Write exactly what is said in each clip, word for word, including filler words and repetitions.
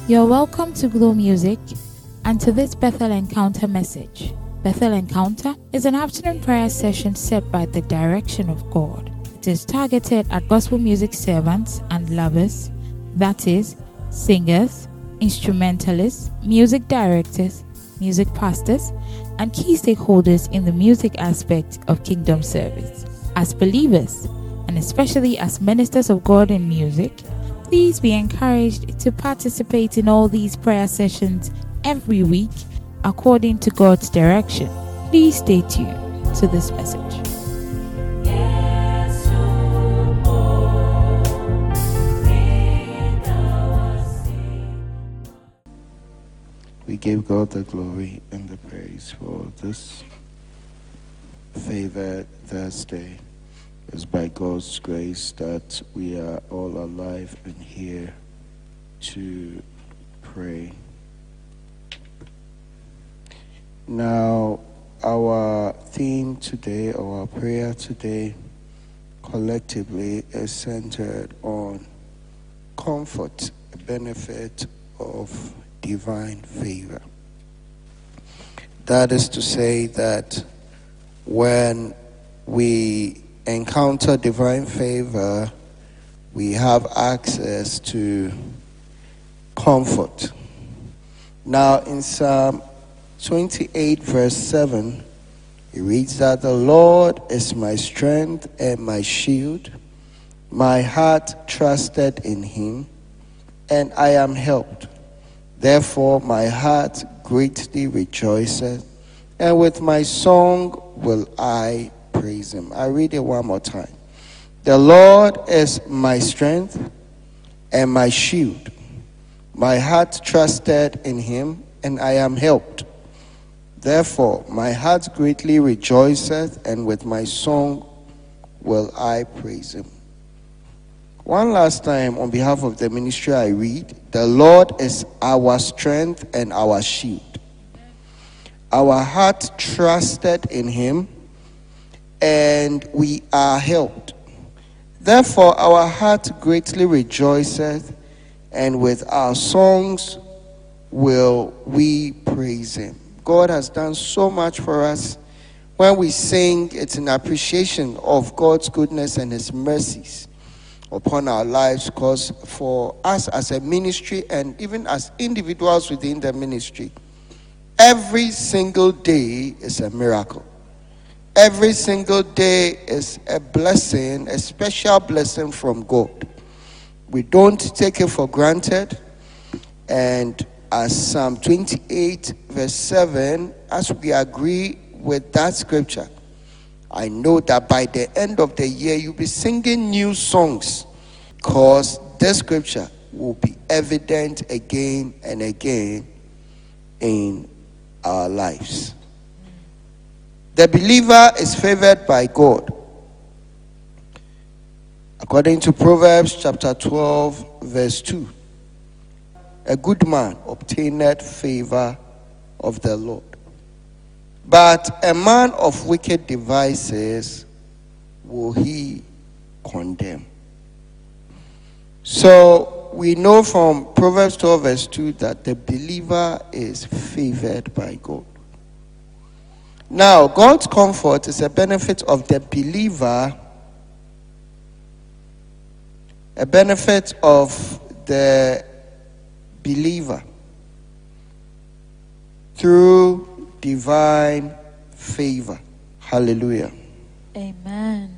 You're welcome to Glow Music and to this Bethel Encounter message. Bethel Encounter is an afternoon prayer session set by the direction of God. It is targeted at gospel music servants and lovers, that is, singers, instrumentalists, music directors, music pastors, and key stakeholders in the music aspect of kingdom service. As believers, and especially as ministers of God in music, please be encouraged to participate in all these prayer sessions every week according to God's direction. Please stay tuned to this message. We give God the glory and the praise for this favored Thursday. It's by God's grace that we are all alive and here to pray. Now, our theme today, our prayer today, collectively is centered on comfort, the benefit of divine favor. That is to say that when we encounter divine favor, we have access to comfort. Now, in Psalm twenty-eight, verse seven, it reads that the Lord is my strength and my shield. My heart trusted in him, and I am helped. Therefore, my heart greatly rejoiceth, and with my song will I praise him. I read it one more time. The Lord is my strength and my shield. My heart trusted in him, and I am helped. Therefore, my heart greatly rejoiceth, and with my song will I praise him. One last time, on behalf of the ministry, I read, the Lord is our strength and our shield. Our heart trusted in him, and we are helped. Therefore, our heart greatly rejoiceth, and with our songs will we praise him. God has done so much for us. When we sing, it's an appreciation of God's goodness and his mercies upon our lives, because for us as a ministry and even as individuals within the ministry, every single day is a miracle. Every single day is a blessing, a special blessing from God. We don't take it for granted. And as Psalm twenty-eight, verse seven, as we agree with that scripture, I know that by the end of the year, you'll be singing new songs, because this scripture will be evident again and again in our lives. The believer is favored by God. According to Proverbs chapter twelve, verse two, a good man obtaineth favor of the Lord, but a man of wicked devices will he condemn. So we know from Proverbs twelve, verse two, that the believer is favored by God. Now, God's comfort is a benefit of the believer, a benefit of the believer through divine favor. Hallelujah. Amen.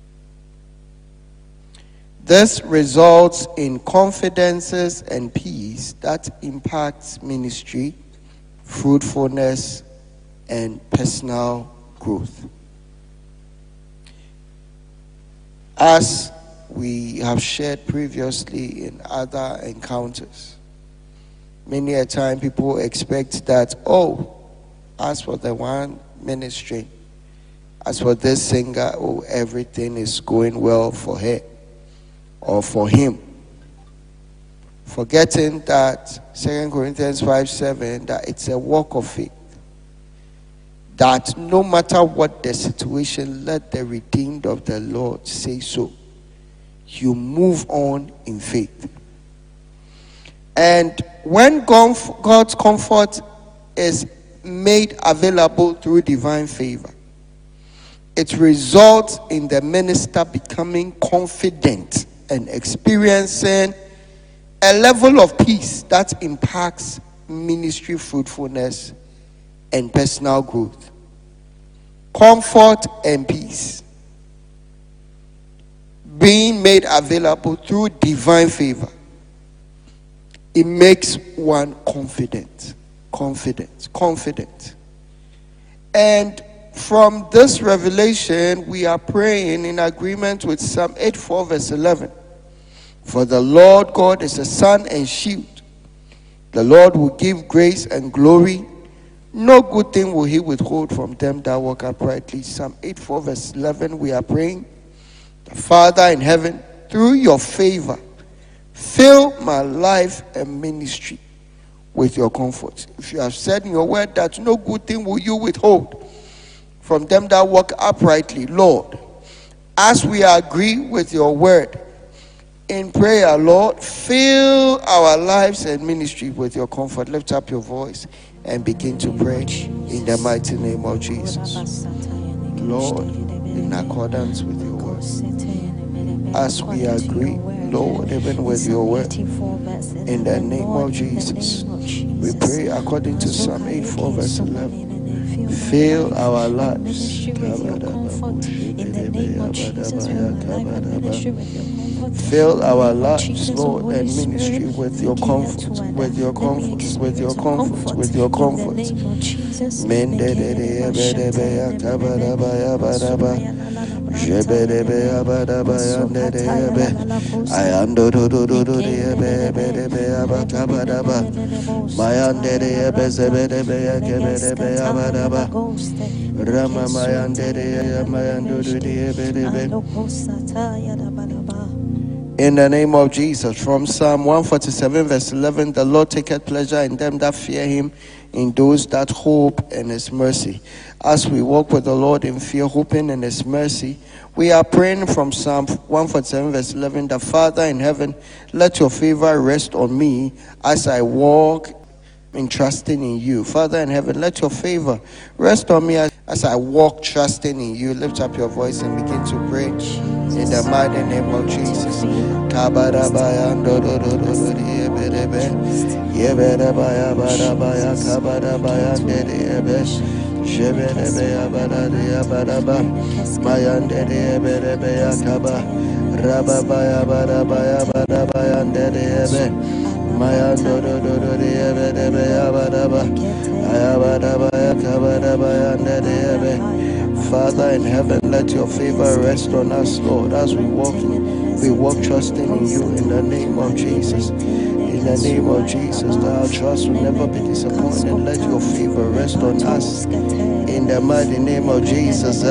This results in confidences and peace that impacts ministry, fruitfulness, and personal growth. As we have shared previously in other encounters, many a time people expect that, oh, as for the one ministry, as for this singer, oh, everything is going well for her or for him. Forgetting that Second Corinthians five seven, that it's a walk of faith. That no matter what the situation, let the redeemed of the Lord say so. You move on in faith. And when God's comfort is made available through divine favor, it results in the minister becoming confident and experiencing a level of peace that impacts ministry fruitfulness and personal growth. Comfort and peace being made available through divine favor, it makes one confident, confident, confident. And from this revelation, we are praying in agreement with Psalm eighty-four verse eleven. For the Lord God is a sun and shield. The Lord will give grace and glory. No good thing will he withhold from them that walk uprightly. Psalm eighty-four verse eleven, we are praying, the Father in heaven, through your favor, fill my life and ministry with your comfort. If you have said in your word that no good thing will you withhold from them that walk uprightly, Lord, as we agree with your word in prayer, Lord, fill our lives and ministry with your comfort. Lift up your voice and begin to pray in the mighty name of Jesus. Lord, in accordance with your word, as we agree, Lord, even with your word, in the name of Jesus, we pray according to Psalm eighty-four verse eleven, fill our lives. Fill our lives, Lord, and ministry with your comfort, with your comfort, with your comfort, with your comfort. In the name of Jesus, from Psalm one forty-seven verse eleven, the Lord taketh pleasure in them that fear him, in those that hope in his mercy. As we walk with the Lord in fear, hoping in his mercy, we are praying from Psalm one forty-seven verse eleven, the Father in heaven, let your favor rest on me as I walk in trusting in you. Father in heaven, let your favor rest on me as, as I walk trusting in you. Lift up your voice and begin to pray in the mighty name of Jesus. Father in heaven, let your favor rest on us, Lord, as we walk we walk trusting in you in the name of Jesus. In the name of Jesus, that our trust will never be disappointed. Let your favor rest on us in the mighty name of Jesus.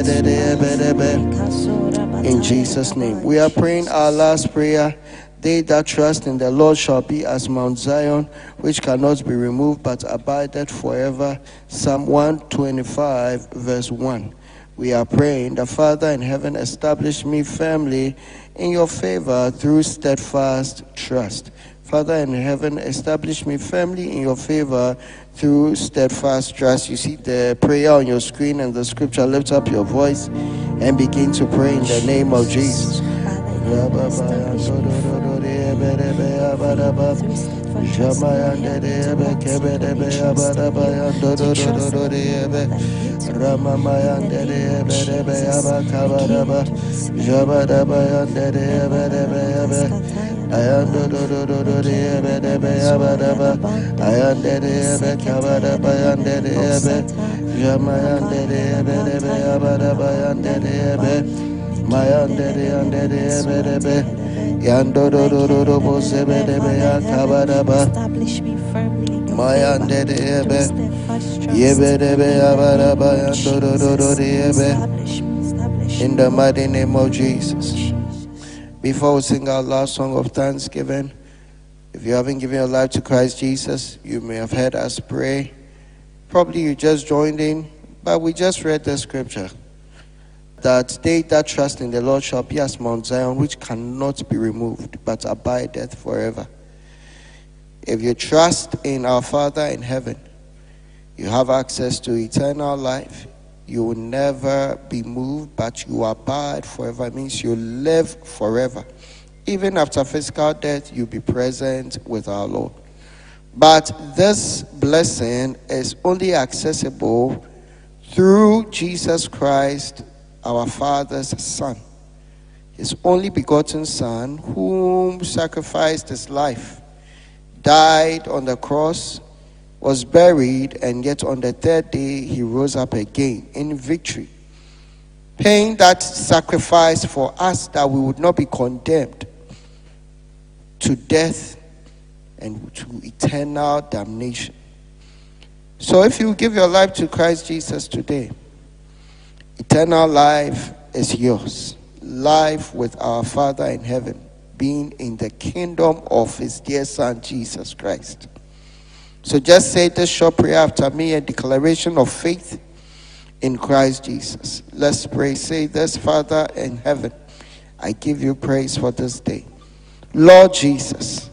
In Jesus' name, we are praying our last prayer. They that trust in the Lord shall be as Mount Zion, which cannot be removed, but abideth forever. Psalm one twenty-five, verse one. We are praying, the Father in heaven, establish me firmly in your favor through steadfast trust. Father in heaven, establish me firmly in your favor through steadfast trust. You see the prayer on your screen and the scripture. Lift up your voice and begin to pray in the name of Jesus. Mayandere andere berebe yandororo bosebebe yakabadaba mayandere be yeberebe yabaraba yandororo yebe. In the mighty name of Jesus. Before we sing our last song of thanksgiving, if you haven't given your life to Christ Jesus, you may have heard us pray. Probably you just joined in, but we just read the scripture that they that trust in the Lord shall be as Mount Zion, which cannot be removed, but abideth forever. If you trust in our Father in heaven, you have access to eternal life. You will never be moved, but you abide forever. It means you live forever. Even after physical death, you'll be present with our Lord. But this blessing is only accessible through Jesus Christ, our Father's Son. His only begotten Son, whom sacrificed his life, died on the cross, was buried, and yet on the third day he rose up again in victory, paying that sacrifice for us that we would not be condemned to death and to eternal damnation. So if you give your life to Christ Jesus today, eternal life is yours. Life with our Father in heaven, being in the kingdom of his dear Son, Jesus Christ. So just say this short prayer after me, a declaration of faith in Christ Jesus. Let's pray. Say this: Father in heaven, I give you praise for this day. Lord Jesus,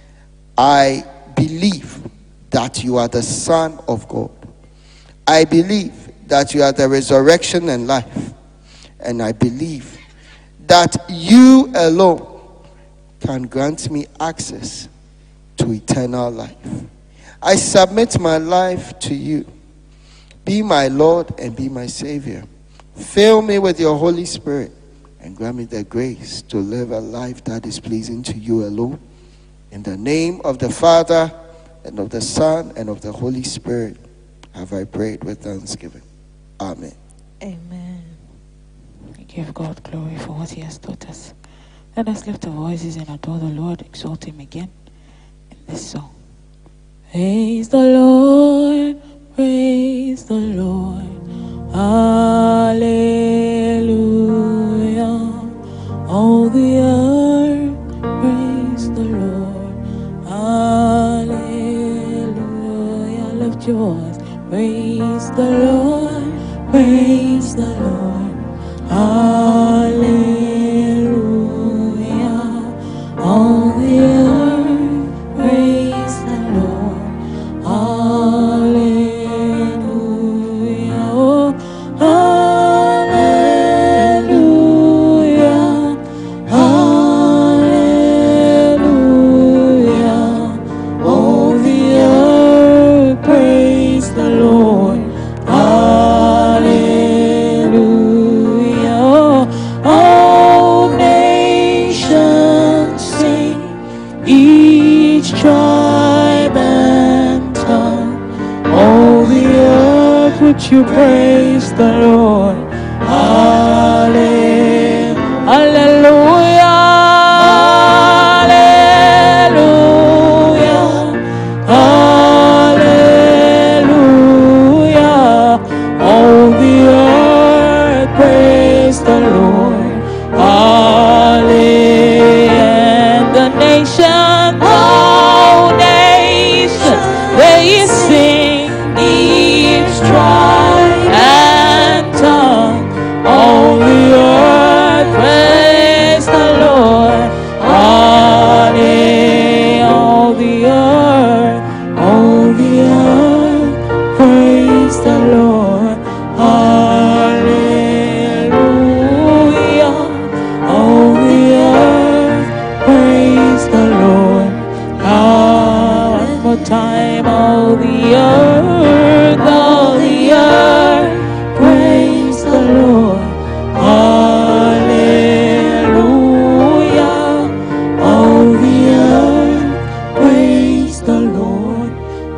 I believe that you are the Son of God. I believe that you are the resurrection and life. And I believe that you alone can grant me access to eternal life. I submit my life to you. Be my Lord and be my Savior. Fill me with your Holy Spirit and grant me the grace to live a life that is pleasing to you alone. In the name of the Father, and of the Son, and of the Holy Spirit, have I prayed with thanksgiving. Amen. Amen. We give God glory for what he has taught us. Let us lift our voices and adore the Lord, exalt him again in this song. Praise the Lord, praise the Lord, hallelujah. All the earth, praise the Lord, hallelujah. Lift your voice. Praise the Lord, praise the Lord, hallelujah. All the earth, praise the Lord, hallelujah. Oh, hallelujah, hallelujah. All the earth, praise the Lord, hallelujah. All nations sing, each tribe and tongue. All the earth, would you praise the Lord? Hallelujah. Hallelujah. Hallelujah. All the earth, praise the Lord. Hallelujah. And the nations, all nations, they sing, each tribe and tongue. All the earth, praise the Lord. Hallelujah. All the earth, all the earth, praise the Lord. Hallelujah. All the earth, praise the Lord. Ah, one more time. All the earth, all the earth, praise the Lord. Hallelujah. All the earth, praise the Lord.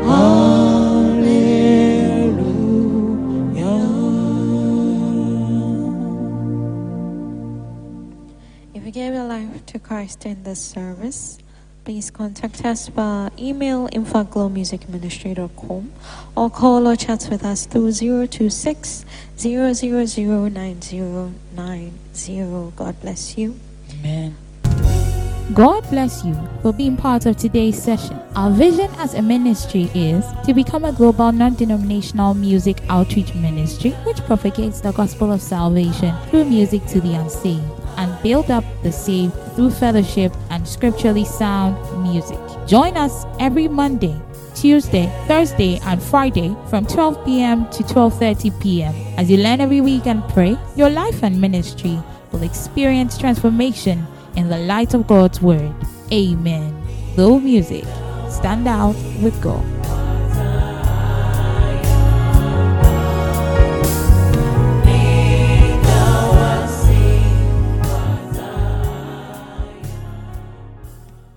Hallelujah. If you gave your life to Christ in this service, please contact us by email info at glow music ministry dot com or call or chat with us through zero two six, zero zero zero, nine zero nine zero. God bless you. Amen. God bless you for being part of today's session. Our vision as a ministry is to become a global non-denominational music outreach ministry which propagates the gospel of salvation through music to the unsaved and build up the saved through fellowship and scripturally sound music. Join us every Monday, Tuesday, Thursday, and Friday from twelve p.m. to twelve thirty p.m. As you learn every week and pray, your life and ministry will experience transformation in the light of God's Word. Amen. Glow Music. Stand out with God.